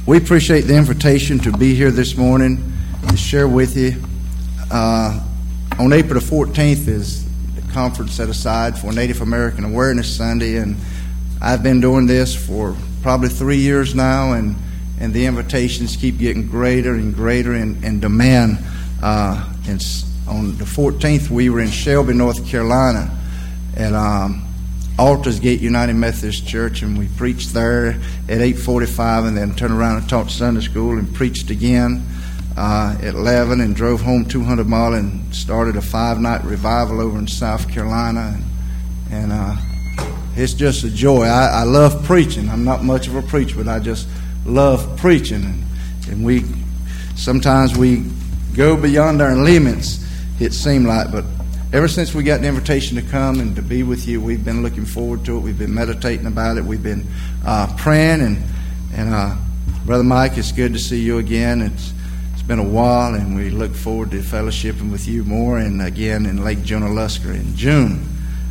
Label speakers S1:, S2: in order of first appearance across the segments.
S1: We appreciate the invitation to be here this morning to share with you. On April the 14th is the conference set aside for Native American Awareness Sunday, and I've been doing this for probably 3 years now, and the invitations keep getting greater and greater in demand. On the 14th, we were in Shelby, North Carolina, at Altars Gate United Methodist Church, and we preached there at 8:45, and then turned around and taught Sunday school and preached again at 11, and drove home 200 miles and started a 5-night revival over in South Carolina. And it's just a joy. I love preaching. I'm not much of a preacher, but I just love preaching. And we sometimes we go beyond our limits, it seemed like, but ever since we got the invitation to come and to be with you, we've been looking forward to it. We've been meditating about it. We've been praying, and Brother Mike, it's good to see you again. It's been a while, and we look forward to fellowshipping with you more, and again in Lake Junaluska in June,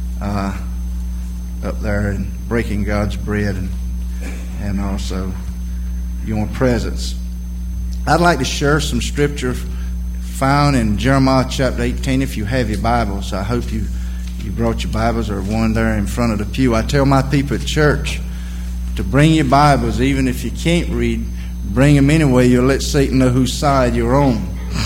S1: up there and breaking God's bread, and also your presence. I'd like to share some scripture found in Jeremiah chapter 18. If you have your Bibles, I hope you brought your Bibles or one there in front of the pew. I tell my people at church to bring your Bibles, even if you can't read, bring them anyway. You'll let Satan know whose side you're on.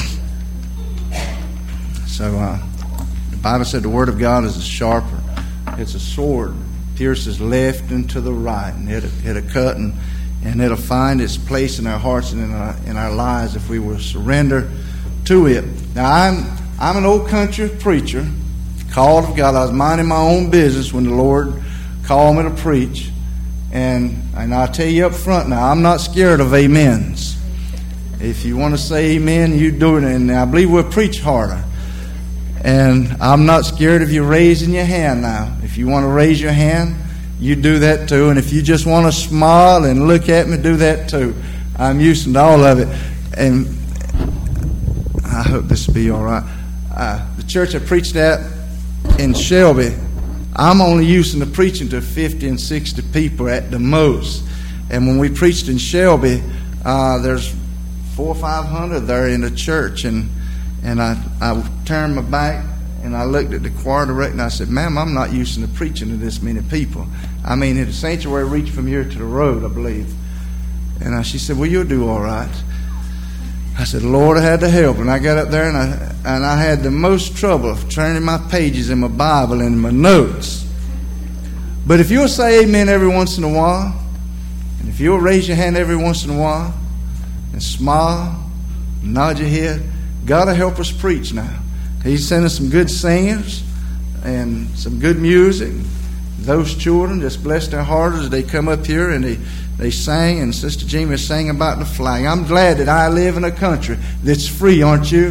S1: So the Bible said the Word of God is a sharper. It's a sword, pierces left and to the right, and it'll cut and it'll find its place in our hearts and in our lives if we will surrender to it. Now, I'm an old country preacher, called of God. I was minding my own business when the Lord called me to preach, and I'll tell you up front now, I'm not scared of amens. If you want to say amen, you do it, and I believe we'll preach harder. And I'm not scared of you raising your hand now. If you want to raise your hand, you do that too. And if you just want to smile and look at me, do that too. I'm used to all of it. And I hope this will be all right. The church I preached at in Shelby, I'm only used to preaching to 50 and 60 people at the most. And when we preached in Shelby, there's 400 or 500 there in the church. And I turned my back and I looked at the choir director and I said, "Ma'am, I'm not used to preaching to this many people. I mean, the sanctuary reached from here to the road, I believe." And she said, "Well, you'll do all right." I said, "Lord, I had to help." And I got up there and I had the most trouble turning my pages in my Bible and my notes. But if you'll say amen every once in a while, and if you'll raise your hand every once in a while, and smile, nod your head, God will help us preach now. He's sending some good singers and some good music. Those children just bless their hearts as they come up here and they sang, and Sister Jamie sang about the flag. I'm glad that I live in a country that's free, aren't you?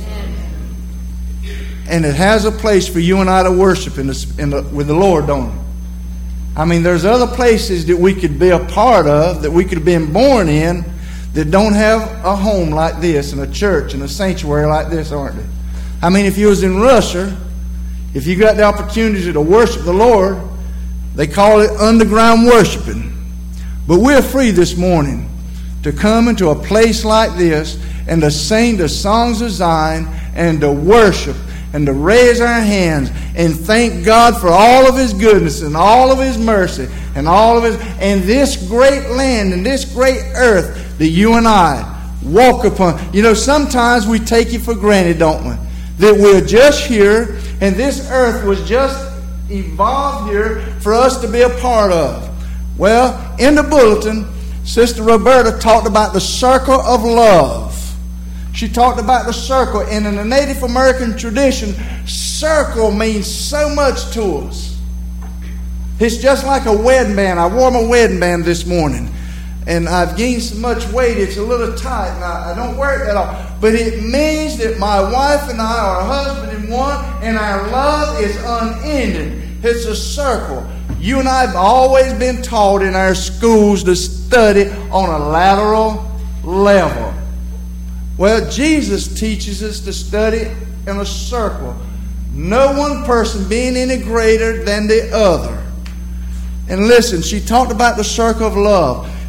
S1: And it has a place for you and I to worship with the Lord, don't it? I mean, there's other places that we could be a part of, that we could have been born in, that don't have a home like this, and a church and a sanctuary like this, aren't they? I mean, if you was in Russia, if you got the opportunity to worship the Lord, they call it underground worshiping. But we're free this morning to come into a place like this and to sing the songs of Zion and to worship and to raise our hands and thank God for all of His goodness and all of His mercy and all of His, and this great land and this great earth that you and I walk upon. You know, sometimes we take it for granted, don't we? That we're just here and this earth was just evolved here for us to be a part of. Well, in the bulletin, Sister Roberta talked about the circle of love. She talked about the circle, and in the Native American tradition, circle means so much to us. It's just like a wedding band. I wore my wedding band this morning, and I've gained so much weight, it's a little tight, and I don't wear it at all. But it means that my wife and I are a husband in one, and our love is unending. It's a circle. You and I have always been taught in our schools to study on a lateral level. Well, Jesus teaches us to study in a circle. No one person being any greater than the other. And listen, she talked about the circle of love.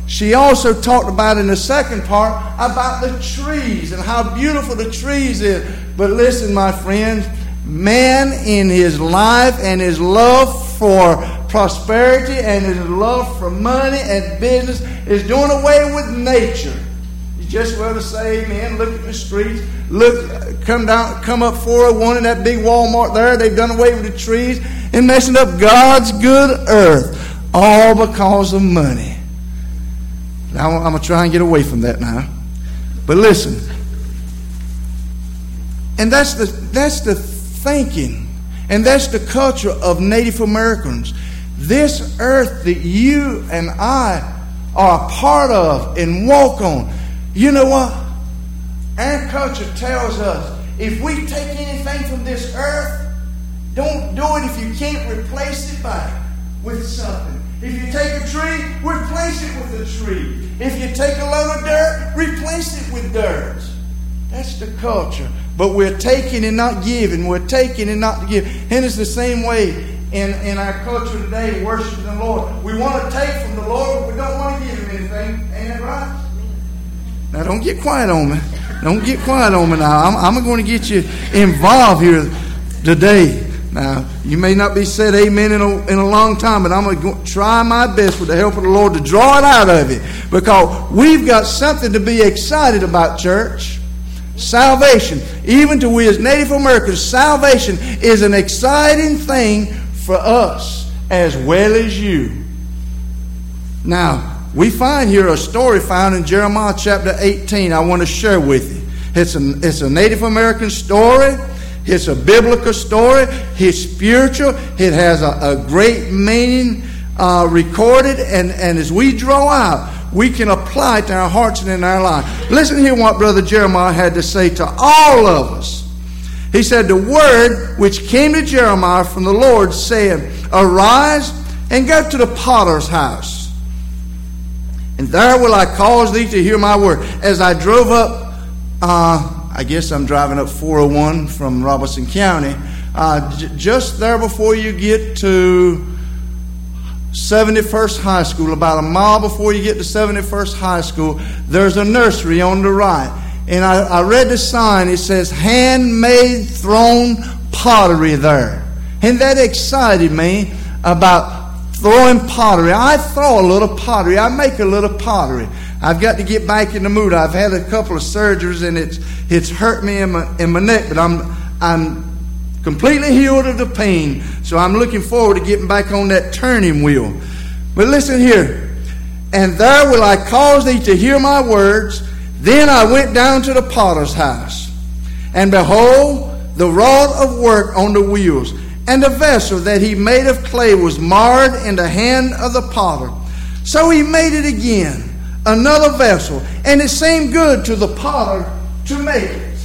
S1: she also talked about in the second part about the trees and how beautiful the trees is. But listen, my friends, man in his life and his love for prosperity and his love for money and business is doing away with nature. You just want to say, amen. Look at the streets. Look, come up 401 in that big Walmart there. They've done away with the trees and messing up God's good earth, all because of money. Now I'm going to try and get away from that now. But listen, and that's the thinking, and that's the culture of Native Americans. This earth that you and I are a part of and walk on. You know what? Our culture tells us if we take anything from this earth, don't do it if you can't replace it back with something. If you take a tree, replace it with a tree. If you take a load of dirt, replace it with dirt. That's the culture. But we're taking and not giving. We're taking and not giving. And it's the same way in our culture today, worshiping the Lord. We want to take from the Lord, but we don't want to give Him anything. Ain't that right? Now, don't get quiet on me. Don't get quiet on me now. I'm going to get you involved here today. Now, you may not be said amen in a long time, but I'm going to try my best with the help of the Lord to draw it out of it. Because we've got something to be excited about, church. Salvation. Even to we as Native Americans, salvation is an exciting thing for us as well as you. Now, we find here a story found in Jeremiah chapter 18 I want to share with you. It's a Native American story. It's a biblical story. It's spiritual. It has a great meaning recorded. And as we draw out, we can apply it to our hearts and in our life. Listen here what Brother Jeremiah had to say to all of us. He said, the word which came to Jeremiah from the Lord saying, arise and go to the potter's house. And there will I cause thee to hear my word. As I drove up, I guess I'm driving up 401 from Robeson County. Just there before you get to 71st High School, about a mile before you get to 71st High School, there's a nursery on the right. And I read the sign. It says, handmade thrown pottery there. And that excited me about throwing pottery. I throw a little pottery. I make a little pottery. I've got to get back in the mood. I've had a couple of surgeries and it's hurt me in my neck, but I'm completely healed of the pain. So I'm looking forward to getting back on that turning wheel. But listen here. And there will I cause thee to hear my words. Then I went down to the potter's house. And behold, the rod of work on the wheels. And the vessel that he made of clay was marred in the hand of the potter. So he made it again, another vessel. And it seemed good to the potter to make it.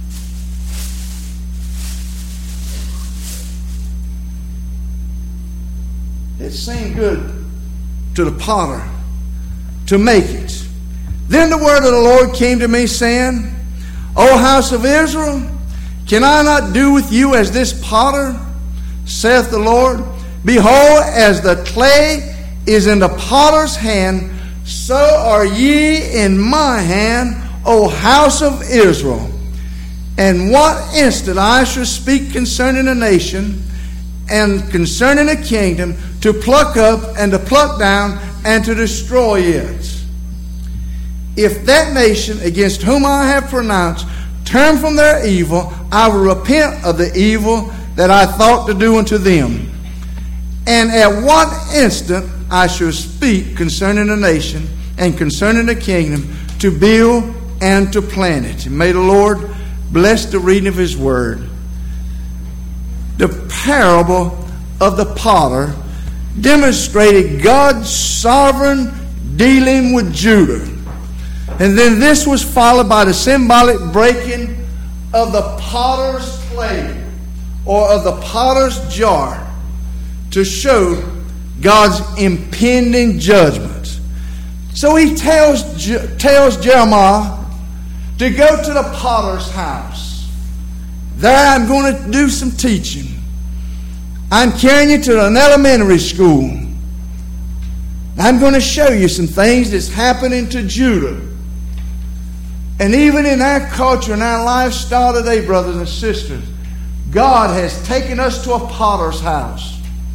S1: It seemed good to the potter to make it. Then the word of the Lord came to me, saying, O house of Israel, can I not do with you as this potter, saith the Lord? Behold, as the clay is in the potter's hand, so are ye in my hand, O house of Israel. And what instant I shall speak concerning a nation and concerning a kingdom, to pluck up and to pluck down and to destroy it. If that nation against whom I have pronounced turn from their evil, I will repent of the evil that I thought to do unto them. And at what instant I shall speak concerning a nation and concerning a kingdom, to build and to plant it. And may the Lord bless the reading of His word. The parable of the potter demonstrated God's sovereign dealing with Judah. And then this was followed by the symbolic breaking of the potter's clay, or of the potter's jar, to show God's impending judgment. So he tells Jeremiah to go to the potter's house. There I'm going to do some teaching. I'm carrying you to an elementary school. I'm going to show you some things that's happening to Judah. And even in our culture and our lifestyle today, brothers and sisters, God has taken us to a potter's house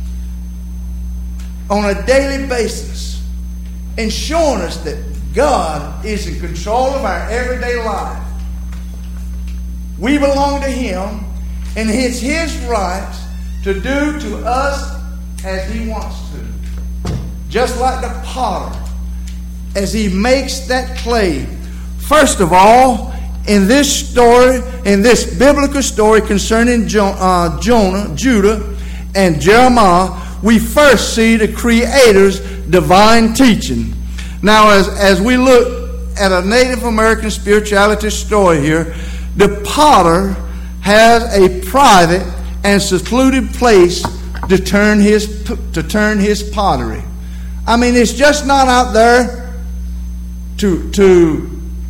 S1: on a daily basis and shown us that God is in control of our everyday life. We belong to Him, and it's His right to do to us as He wants to. Just like the potter, as he makes that clay. First of all, in this story, in this biblical story concerning Judah and Jeremiah, we first see the Creator's divine teaching. Now, as we look at a Native American spirituality story here, the potter has a private and secluded place to turn his pottery. I mean, it's just not out there to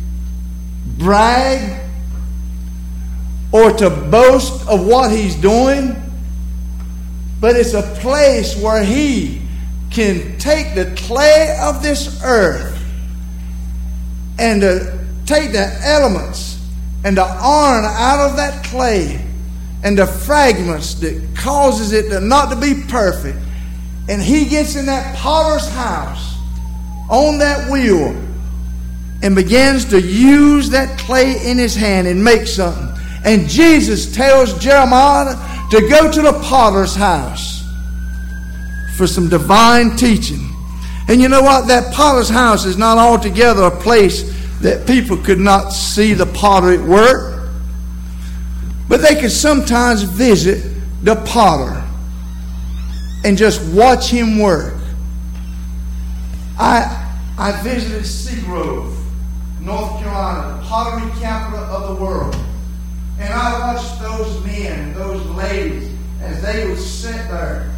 S1: brag or to boast of what he's doing, but it's a place where he can take the clay of this earth and take the elements and the iron out of that clay and the fragments that causes it not to be perfect, and he gets in that potter's house on that wheel and begins to use that clay in his hand and make something. And Jesus tells Jeremiah to go to the potter's house for some divine teaching. And you know what? That potter's house is not altogether a place that people could not see the potter at work, but they could sometimes visit the potter and just watch him work. I visited Seagrove, North Carolina, the pottery capital of the world. And I watched those men and those ladies as they would sit there.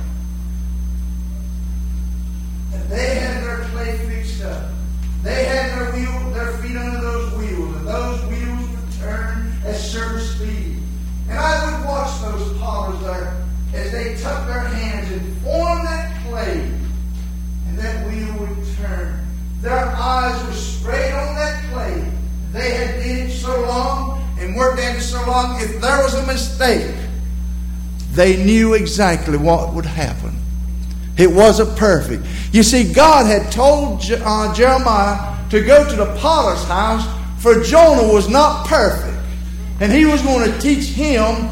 S1: And they had their clay fixed up. They had their feet under those wheels, and those wheels would turn at certain speed. And I would watch those potters there as they tucked their hands and formed that clay, and that wheel would turn. Their eyes were straight on that clay. They had did it so long and worked at it so long, if there was a mistake, they knew exactly what would happen. It wasn't perfect. You see, God had told Jeremiah to go to the potter's house, for Jonah was not perfect. And he was going to teach him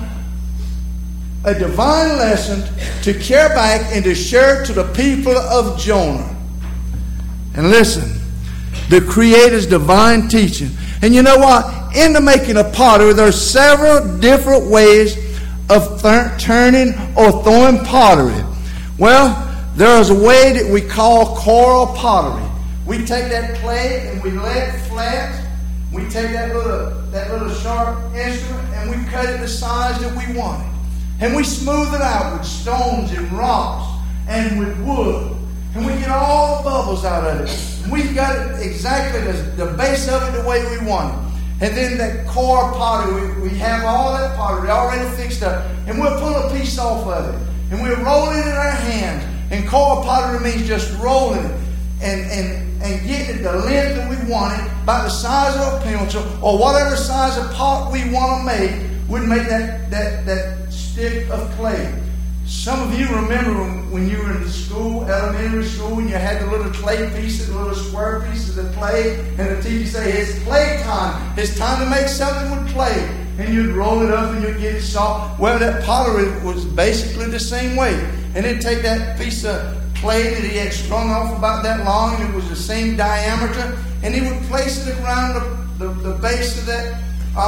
S1: a divine lesson to carry back and to share to the people of Jonah. And listen, the Creator's divine teaching. And you know what? In the making of pottery, there's several different ways of turning or throwing pottery. Well, there is a way that we call coral pottery. We take that clay and we lay it flat. We take that little sharp instrument and we cut it the size that we want it. And we smooth it out with stones and rocks and with wood. And we get all the bubbles out of it. And we've got it exactly the base of it the way we want it. And then that core pottery, we have all that pottery already fixed up. And we'll pull a piece off of it. And we'll roll it in our hands. And core pottery means just rolling it and getting it the length that we want it, about the size of a pencil, or whatever size of pot we want to make, would make that stick of clay. Some of you remember when you were in school, elementary school, and you had the little clay pieces, the little square pieces of clay, and the teacher say, "It's play time. It's time to make something with clay." And you'd roll it up and you'd get it soft. Well, that pottery was basically the same way. And then take that piece of clay that he had strung off about that long, and it was the same diameter, and he would place it around the base of that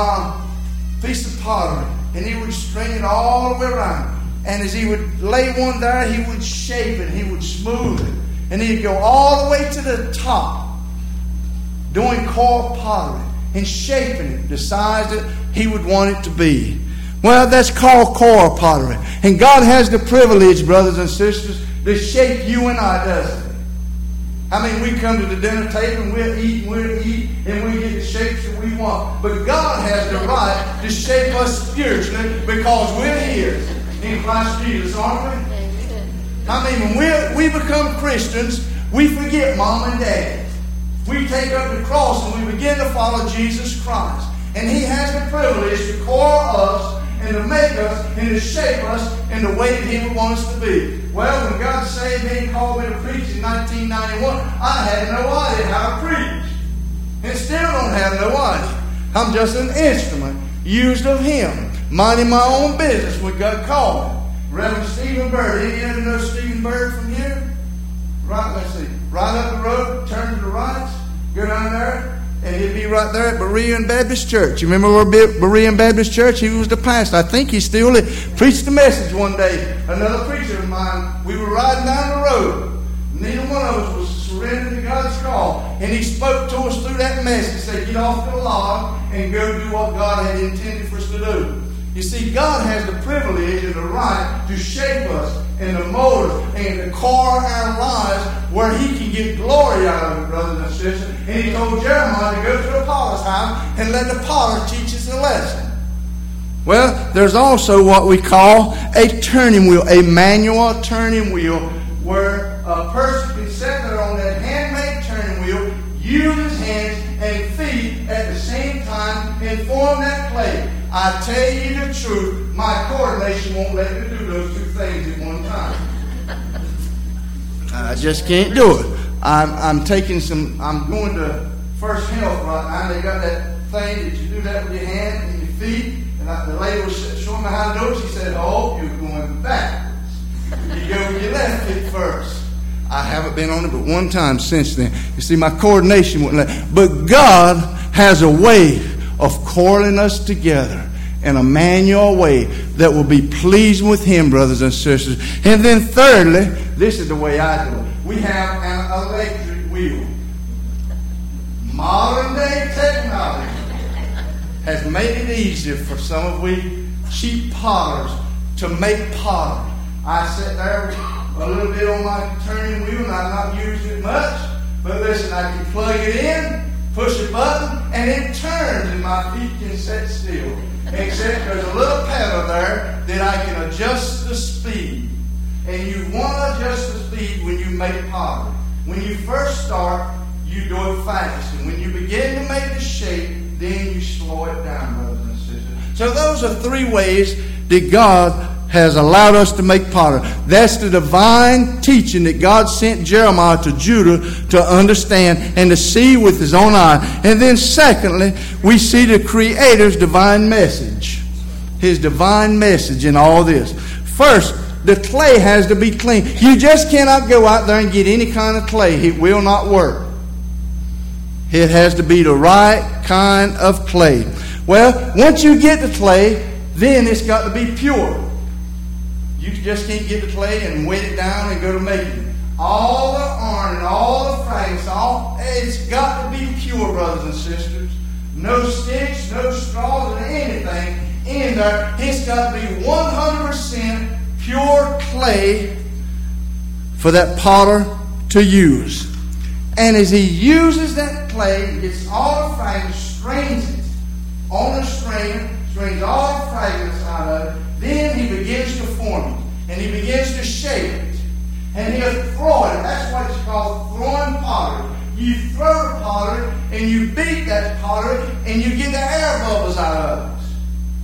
S1: piece of pottery, and he would string it all the way around. And as he would lay one there, he would shape it, he would smooth it, and he'd go all the way to the top, doing core pottery and shaping it the size that he would want it to be. Well, that's called core pottery. And God has the privilege, brothers and sisters, to shape you and I, doesn't He? I mean, we come to the dinner table and we'll eat, and we get the shapes that we want. But God has the right to shape us spiritually because we're His in Christ Jesus, aren't we? I mean, when we become Christians, We forget mom and dad. We take up the cross and we begin to follow Jesus Christ. And He has the privilege to call us and to make us and to shape us in the way that He would want us to be. Well, when God saved me and called me to preach in 1991, I had no idea how to preach. And still don't have no idea. I'm just an instrument used of Him, minding my own business when God called me. Reverend Stephen Bird. Any of you know Stephen Bird from here? Right, let's see. Right up the road, turn to the right, go down there, and he'd be right there at Berean Baptist Church. You remember where Berean Baptist Church? He was the pastor. I think he still preached the message one day. Another preacher of mine, we were riding down the road. Neither one of us was surrendered to God's call. And he spoke to us through that message. He said, get off the log and go do what God had intended for us to do. You see, God has the privilege and the right to shape us and to mold us and to core our lives where He can get glory out of it, brothers and sisters. And He told Jeremiah to go to the potter's house and let the potter teach us a lesson. Well, there's also what we call a turning wheel, a manual turning wheel, where a person can sit there on that handmade turning wheel, use his hands and feet at the same time and form that clay. I tell you the truth, my coordination won't let me do those two things at one time. I just can't do it. I'm going to First Health right now. They got that thing that you do that with your hand and your feet. And the lady was showing me how to do it. She said, oh, you're going backwards. You go with your left feet first. I haven't been on it but one time since then. You see, my coordination wouldn't let. But God has a way of coiling us together in a manual way that will be pleasing with Him, brothers and sisters. And then thirdly, this is the way I do it. We have an electric wheel. Modern day technology has made it easier for some of we cheap potters to make pottery. I sit there a little bit on my turning wheel, and I'm not using it much. But listen, I can plug it in, push a button, and it turns, and my feet can sit still. Except there's a little pedal there that I can adjust the speed. And you want to adjust the speed when you make pottery. When you first start, you do it fast. And when you begin to make the shape, then you slow it down, brothers and sisters. So those are three ways that God has allowed us to make pottery. That's the divine teaching that God sent Jeremiah to Judah to understand and to see with his own eye. And then secondly, we see the Creator's divine message. His divine message in all this. First, the clay has to be clean. You just cannot go out there and get any kind of clay. It will not work. It has to be the right kind of clay. Well, once you get the clay, then it's got to be pure. You just can't get the clay and weight it down and go to making it. All the iron and all the fragrance, it's got to be pure, brothers and sisters. No sticks, no straws, or anything in there. It's got to be 100% pure clay for that potter to use. And as he uses that clay, gets all the fragrance, strains it on the strainer, strains all the fragrance out of it, then he begins to form it. And he begins to shape it. And he'll throw it. That's what it's called, throwing pottery. You throw the pottery and you beat that pottery and you get the air bubbles out of it.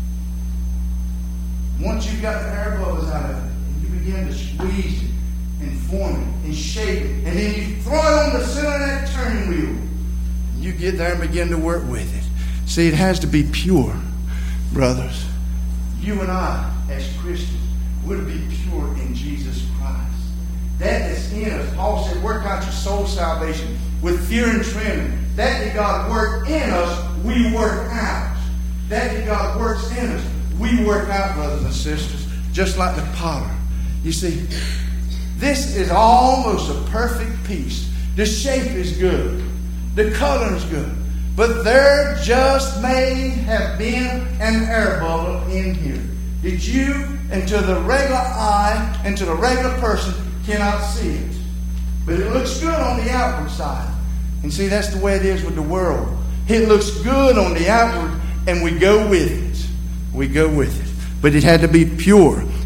S1: Once you've got the air bubbles out of it, and you begin to squeeze it and form it and shape it. And then you throw it on the center of that turning wheel. And you get there and begin to work with it. See, it has to be pure, brothers. You and I, as Christians, would be pure in Jesus Christ. That is in us. Paul said, work out your soul salvation with fear and trembling. That God worked in us, we work out. That God works in us, we work out, brothers and sisters, just like the potter. You see, this is almost a perfect piece. The shape is good. The color is good. But there just may have been an air bubble in here. That you and to the regular eye and to the regular person cannot see it. But it looks good on the outward side. And see, that's the way it is with the world. It looks good on the outward and we go with it. We go with it. But it had to be pure.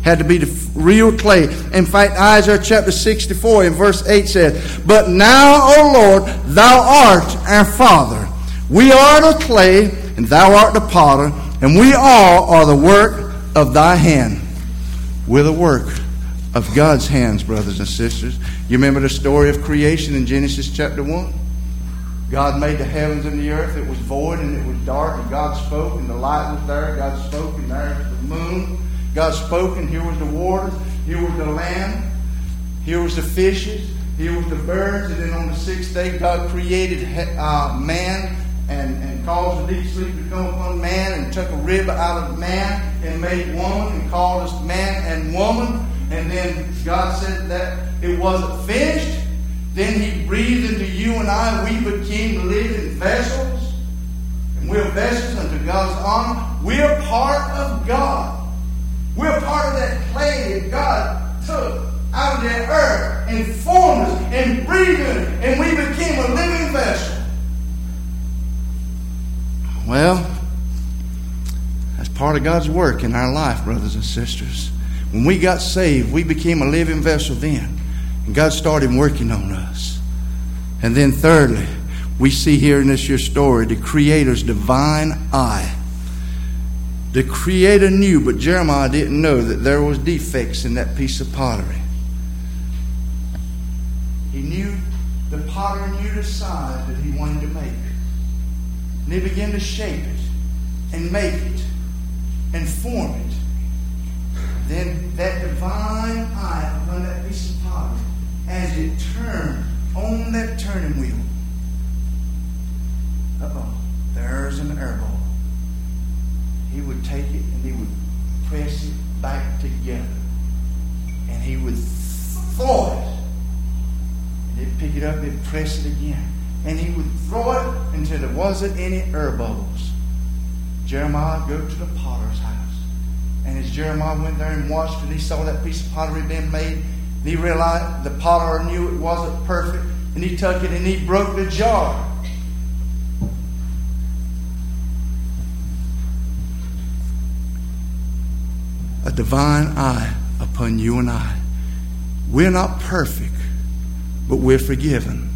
S1: Had to be the real clay. In fact, Isaiah chapter 64 in verse 8 says, "But now, O Lord, thou art our Father. We are the clay, and thou art the potter, and we all are the work of thy hand." We're the work of God's hands, brothers and sisters. You remember the story of creation in Genesis chapter 1? God made the heavens and the earth. It was void and it was dark, and God spoke, and the light was there. God spoke, and there was the moon. God spoke, and here was the water. Here was the land. Here was the fishes. Here was the birds. And then on the sixth day, God created man and caused a deep sleep to come upon man, and took a rib out of man and made woman and called us man and woman. And then God said that it wasn't finished. Then He breathed into you and I. We became living vessels. And we're vessels unto God's honor. We're part of God. We're part of that clay that God took out of that earth and formed us and breathed in it. And we became a living vessel. Well, that's part of God's work in our life, brothers and sisters. When we got saved, we became a living vessel then. And God started working on us. And then thirdly, we see here in this here story the Creator's divine eye. The Creator knew, but Jeremiah didn't know that there was defects in that piece of pottery. He knew, the potter knew the size that he wanted to make. And he began to shape it and make it and form it. Then that divine eye upon that piece of pottery, as it turned on that turning wheel, there's an air ball. He would take it and he would press it back together. And he would throw it. And he'd pick it up and press it again. And he would throw it until there wasn't any air bubbles. Jeremiah go to the potter's house. And as Jeremiah went there and watched and he saw that piece of pottery being made, and he realized the potter knew it wasn't perfect, and he took it and he broke the jar. A divine eye upon you and I. We're not perfect, but we're forgiven.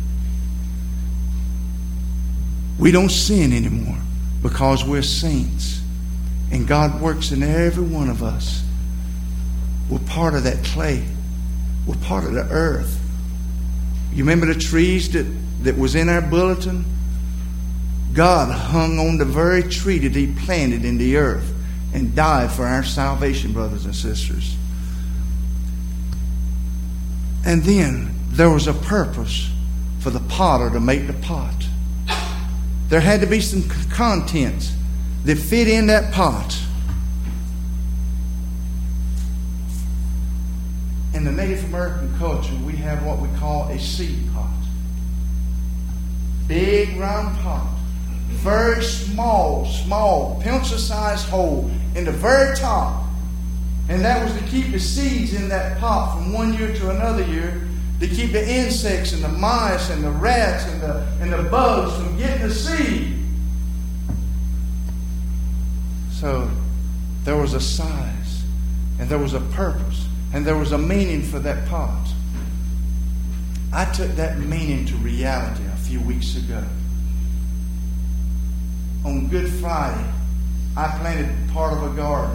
S1: We don't sin anymore because we're saints. And God works in every one of us. We're part of that clay. We're part of the earth. You remember the trees that was in our bulletin? God hung on the very tree that He planted in the earth and died for our salvation, brothers and sisters. And then there was a purpose for the potter to make the pot. There had to be some contents that fit in that pot. In the Native American culture, we have what we call a seed pot. Big round pot. Very small, pencil-sized hole in the very top. And that was to keep the seeds in that pot from one year to another year, to keep the insects and the mice and the rats and the bugs from getting the seed. So there was a size, and there was a purpose, and there was a meaning for that pot. I took that meaning to reality a few weeks ago. On Good Friday, I planted part of a garden.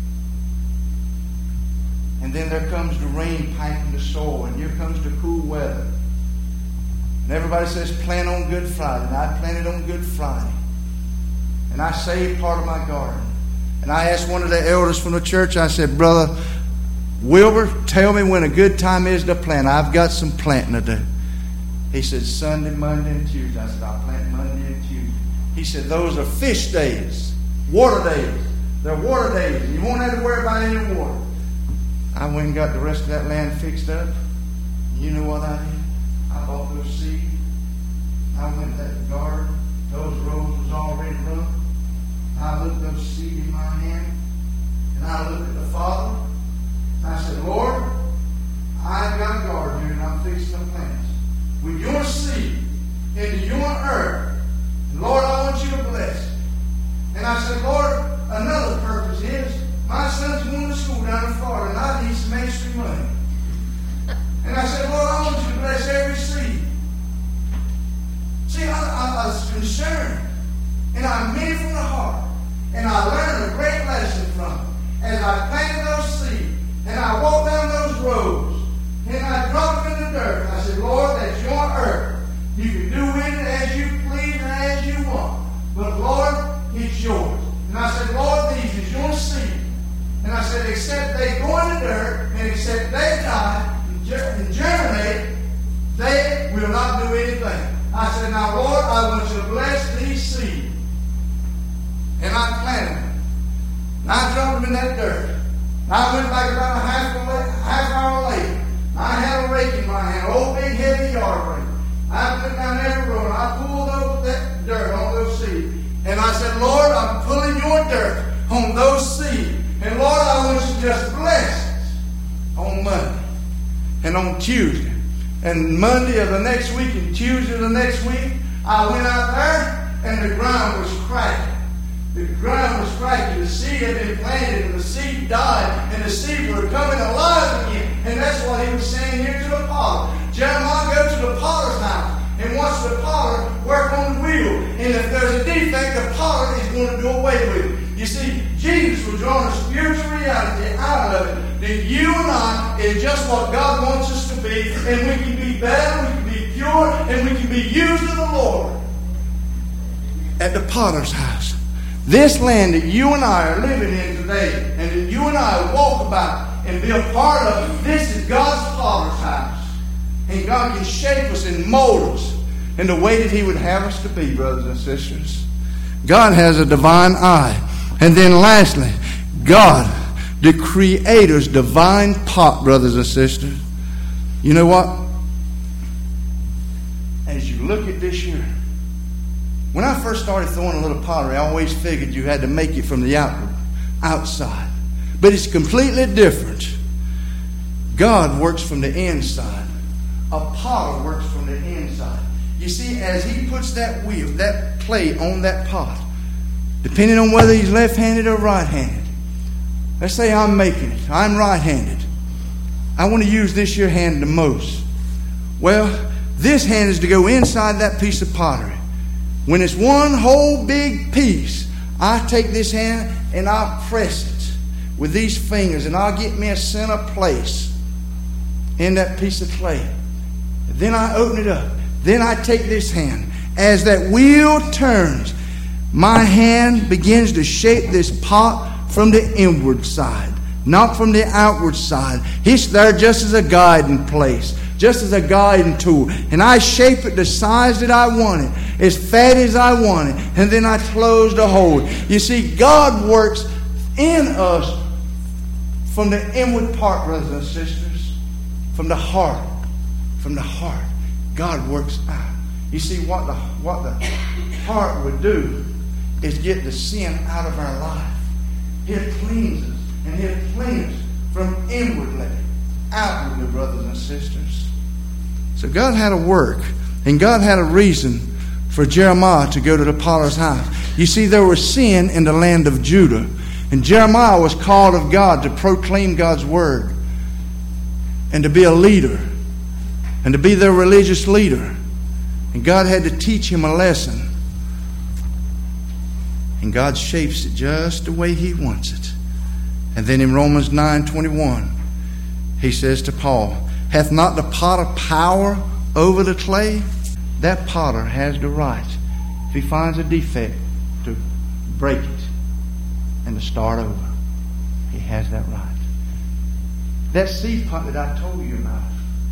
S1: And then there comes the rain piping the soil, and here comes the cool weather. And everybody says, plant on Good Friday. And I planted on Good Friday. And I saved part of my garden. And I asked one of the elders from the church, I said, Brother Wilbur, tell me when a good time is to plant. I've got some planting to do. He said, Sunday, Monday, and Tuesday. I said, I'll plant Monday and Tuesday. He said, those are fish days, water days. They're water days. And you won't have to worry about any water. I went and got the rest of that land fixed up. You know what I did? I bought those seeds. I went to that garden. Those rows was already run. I looked those seeds in my hand. And I looked at the Father. And I said, Lord, I've got a garden here and I'm fixing the plants. With your seed into your earth. And Lord, I want you to bless it. And I said, Lord, another purpose is my son's going to school down in Florida. And concerned. And I meant it from the heart. And I learned a great lesson from it. As I planted those seeds, and I walked down those roads, and I dropped them in the dirt. I said, Lord, that's your earth. You can do with it as you please and as you want. But Lord, it's yours. And I said, Lord, these is your seed. And I said, except they go in the dirt, and except they die and germinate, they will not do anything. I said, now Lord, I want you to bless these seeds. And I planted them. And I dropped them in that dirt. And I went back about a half hour later. I had a rake in my hand, an old big heavy yard rake. I went down every road and I pulled over that dirt on those seeds. And I said, Lord, I'm pulling your dirt on those seeds. And Lord, I want you to just bless us on Monday and on Tuesday. And Monday of the next week and Tuesday of the next week, I went out there and the ground was cracking. The ground was cracking. The seed had been planted and the seed died and the seed were coming alive again. And that's what he was saying here to the potter. Jeremiah, go to the potter's house and watch the potter work on the wheel. And if there's a defect, the potter is going to do away with it. You see, Jesus was drawing a spiritual reality out of it. That you and I is just what God wants us to be. And we can be better, we can be pure, and we can be used of the Lord. At the potter's house. This land that you and I are living in today, and that you and I walk about and be a part of, this is God's potter's house. And God can shape us and mold us in the way that He would have us to be, brothers and sisters. God has a divine eye. And then lastly, God, the Creator's divine pot, brothers and sisters. You know what? As you look at this year, when I first started throwing a little pottery, I always figured you had to make it from the outside. But it's completely different. God works from the inside. A potter works from the inside. You see, as he puts that wheel, that clay on that pot, depending on whether he's left-handed or right-handed. Let's say I'm making it. I'm right-handed. I want to use this your hand the most. Well, this hand is to go inside that piece of pottery. When it's one whole big piece, I take this hand and I'll press it with these fingers and I'll get me a center place in that piece of clay. Then I open it up. Then I take this hand. As that wheel turns, my hand begins to shape this pot from the inward side, not from the outward side. It's there just as a guiding place, just as a guiding tool. And I shape it the size that I want it, as fat as I want it, and then I close the hole. You see, God works in us from the inward part, brothers and sisters, from the heart. From the heart, God works out. You see, what the heart would do is get the sin out of our life. He'll cleanse us, and He'll cleanse us from inwardly, outwardly, brothers and sisters. So God had a work, and God had a reason for Jeremiah to go to the potter's house. You see, there was sin in the land of Judah, and Jeremiah was called of God to proclaim God's word and to be a leader and to be their religious leader. And God had to teach him a lesson. And God shapes it just the way He wants it. And then in Romans 9:21, he says to Paul, hath not the potter power over the clay? That potter has the right, if he finds a defect, to break it and to start over. He has that right. That seed pot that I told you about,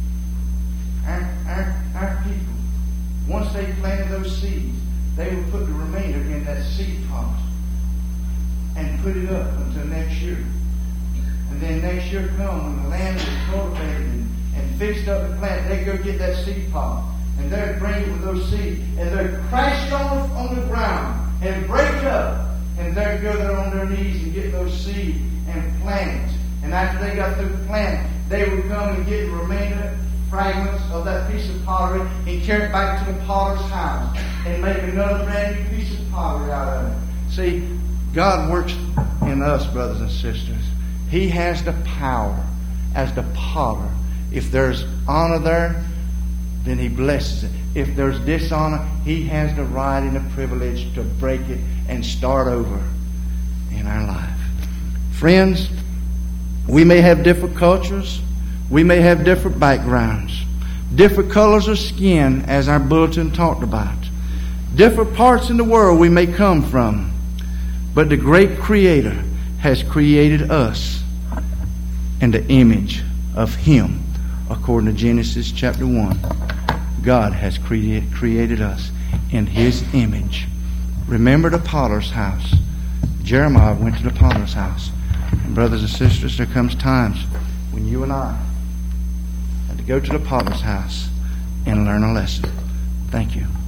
S1: our people, once they planted those seeds, they would put the remainder in that seed pot and put it up until next year. And then next year come when the land is cultivated and fixed up and planted, they'd go get that seed pot and they'd bring it with those seeds and they'd crash it on the ground and break it up, and they'd go there on their knees and get those seeds and plant it. And after they got through planting, they would come and get the remainder fragments of that piece of pottery and carry it back to the potter's house and make another brand new piece of pottery out of it. See, God works in us, brothers and sisters. He has the power as the potter. If there's honor there, then He blesses it. If there's dishonor, He has the right and the privilege to break it and start over in our life. Friends, we may have different cultures. We may have different backgrounds. Different colors of skin, as our bulletin talked about. Different parts in the world we may come from. But the great Creator has created us in the image of Him. According to Genesis chapter 1, God has created us in His image. Remember the potter's house. Jeremiah went to the potter's house. And brothers and sisters, there comes times when you and I have to go to the potter's house and learn a lesson. Thank you.